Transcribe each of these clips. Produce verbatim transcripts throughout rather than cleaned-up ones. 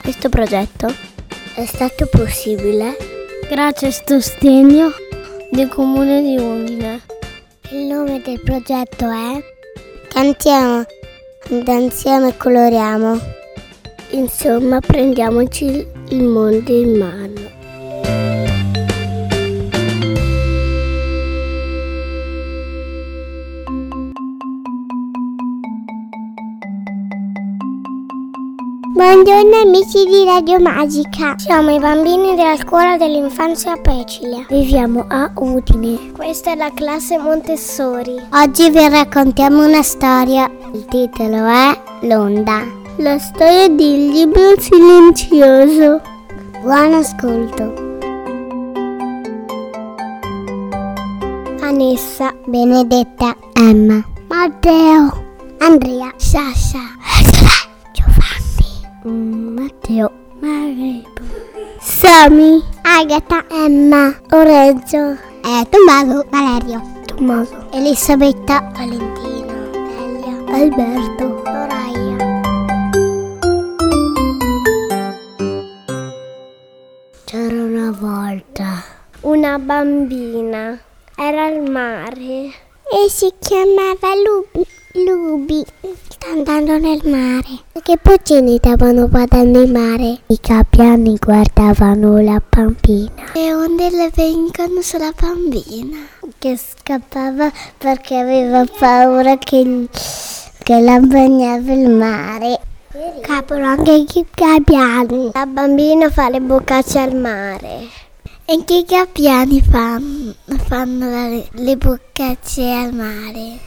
Questo progetto è stato possibile grazie al sostegno del Comune di Udine. Il nome del progetto è Cantiamo, danziamo e coloriamo. Insomma, prendiamoci il mondo in mano. Buongiorno amici di Radio Magica. Siamo i bambini della scuola dell'infanzia Pecilia. Viviamo a Udine. Questa è la classe Montessori. Oggi vi raccontiamo una storia. Il titolo è L'onda. La storia del libro silenzioso. Buon ascolto. Vanessa, Benedetta, Emma, Matteo, Andrea, Sasha, Matteo, Maria, Sami, Agata, Emma, Lorenzo, eh, Tommaso, Valerio, Tommaso, Elisabetta, Valentina, Elia, Alberto, Soraya. C'era una volta una bambina, era al mare e si chiamava Lubi. Lubi sta andando nel mare. Che pulcini stavano guardando il mare. I gabbiani guardavano la bambina. Le onde le vengono sulla bambina che scappava perché aveva paura che, che la bagnava il mare. Capono anche i gabbiani. La bambina fa le boccacce al mare. E anche i gabbiani fanno, fanno le, le boccacce al mare.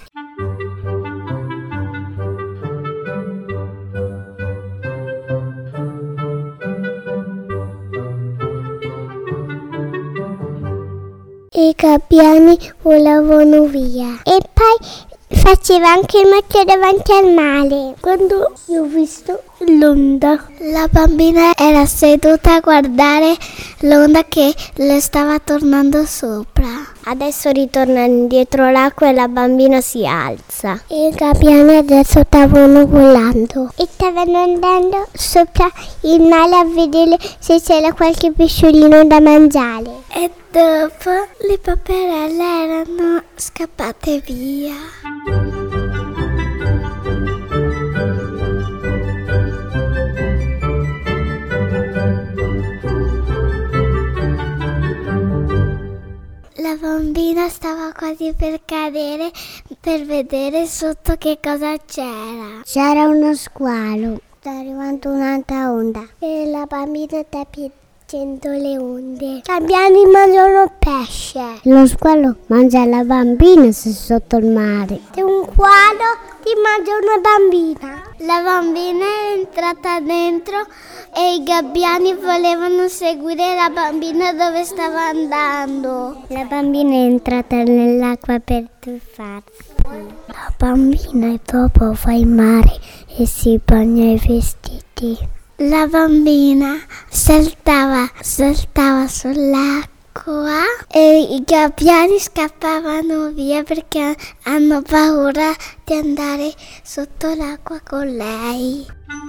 I gabbiani volavano via e poi faceva anche il macchio davanti al mare. Quando io ho visto l'onda, la bambina era seduta a guardare l'onda che le stava tornando sopra. Adesso ritorna indietro l'acqua e la bambina si alza. I gabbiani adesso stavano volando e stavano andando sopra il mare a vedere se c'era qualche pesciolino da mangiare. E dopo le paperelle erano scappate via. La bambina stava quasi per cadere per vedere sotto che cosa c'era. C'era uno squalo. Sta arrivando un'altra onda. E la bambina sta piangendo le onde. I gabbiani mangiano pesce. Lo squalo mangia la bambina se sotto il mare. C'è un squalo che mangia una bambina. La bambina è entrata dentro e i gabbiani volevano seguire la bambina dove stava andando. La bambina è entrata nell'acqua per tuffarsi. La bambina dopo va in mare e si bagna i vestiti. La bambina saltava, saltava sull'acqua e i gabbiani scappavano via perché hanno paura di andare sotto l'acqua con lei.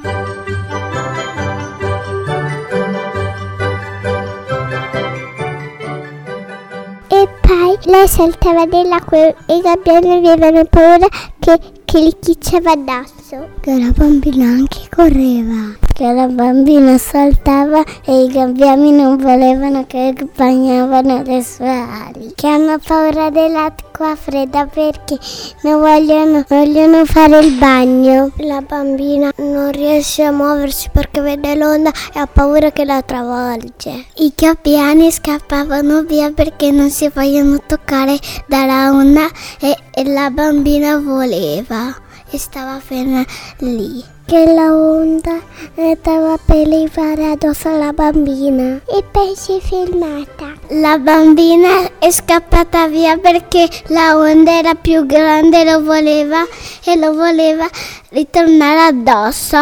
E poi lei saltava nell'acqua e i gabbiani avevano paura che, che gli chicciava addosso. Che la bambina anche correva. Che la bambina saltava e i gabbiani non volevano che bagnavano le sue ali. Che hanno paura dell'acqua fredda perché non vogliono, vogliono fare il bagno. La bambina non riesce a muoversi perché vede l'onda e ha paura che la travolge. I gabbiani scappavano via perché non si vogliono toccare dalla onda e, e la bambina voleva e stava ferma lì. Che la onda stava per arrivare addosso alla bambina e poi si è fermata. La bambina è scappata via perché la onda era più grande, lo voleva e lo voleva ritornare addosso.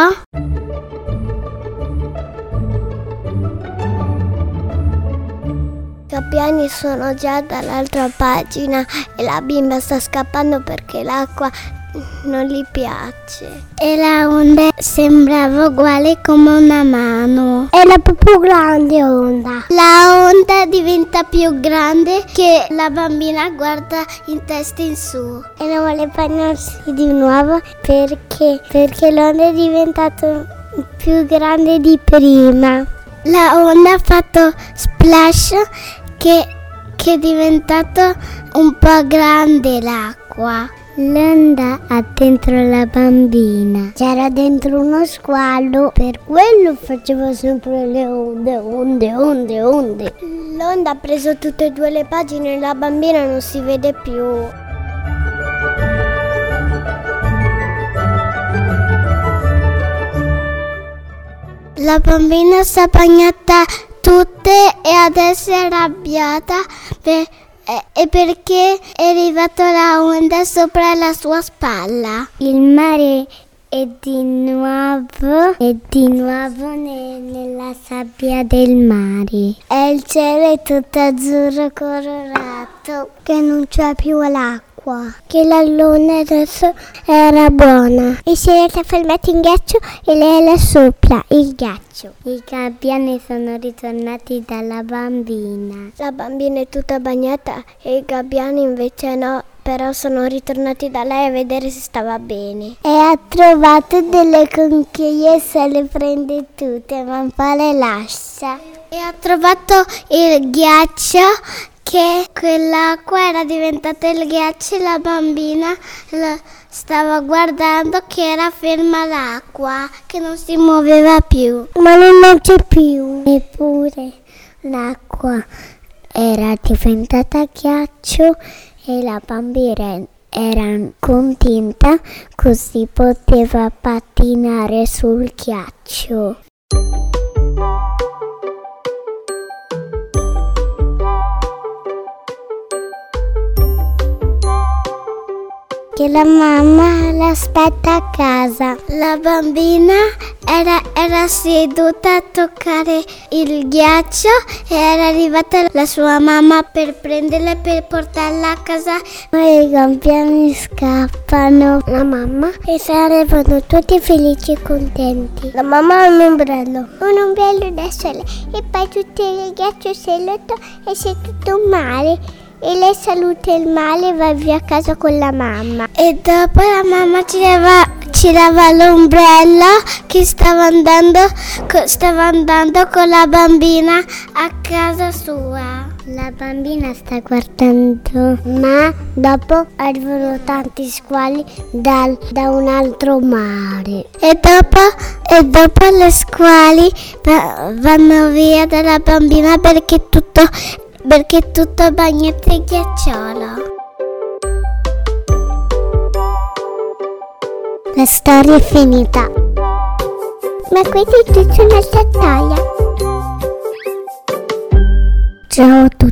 I gabbiani sono già dall'altra pagina e la bimba sta scappando perché l'acqua non gli piace. E la onda sembrava uguale come una mano. È la più grande onda. La onda diventa più grande che la bambina guarda in testa in su. E non vuole bagnarsi di nuovo perché, perché l'onda è diventata più grande di prima. La onda ha fatto splash che, che è diventato un po' grande l'acqua. L'onda ha dentro la bambina. C'era dentro uno squalo, per quello faceva sempre le onde, onde, onde, onde. L'onda ha preso tutte e due le pagine e la bambina non si vede più. La bambina si è bagnata tutte e adesso è arrabbiata per E perché è arrivata la onda sopra la sua spalla. Il mare è di nuovo, è di nuovo ne, nella sabbia del mare. E il cielo è tutto azzurro colorato, che non c'è più l'acqua. Che la luna adesso era buona. E si era fermata in ghiaccio e lei era sopra il ghiaccio. I gabbiani sono ritornati dalla bambina. La bambina è tutta bagnata e i gabbiani invece no. Però sono ritornati da lei a vedere se stava bene. E ha trovato delle conchiglie e se le prende tutte, ma un po' le lascia. E ha trovato il ghiaccio, che quell'acqua era diventata il ghiaccio e la bambina stava guardando che era ferma l'acqua, che non si muoveva più. Ma non c'è più. Eppure l'acqua era diventata ghiaccio e la bambina era contenta, così poteva pattinare sul ghiaccio. Che la mamma l'aspetta a casa. La bambina era, era seduta a toccare il ghiaccio e era arrivata la sua mamma per prenderla e per portarla a casa. Poi i gabbiani scappano. La mamma e sarebbero tutti felici e contenti. La mamma ha un ombrello. Un ombrello da sole. E poi tutto il ghiaccio si è rotto e c'è tutto un mare. E lei saluta il mare e va via a casa con la mamma. E dopo la mamma ci dava, ci dava l'ombrello che stava andando, stava andando con la bambina a casa sua. La bambina sta guardando, ma dopo arrivano tanti squali dal, da un altro mare. E dopo, e dopo le squali vanno via dalla bambina perché tutto... perché è tutto bagnato in ghiacciolo. La storia è finita. Ma questi tutti sono una storia. Ciao a tutti.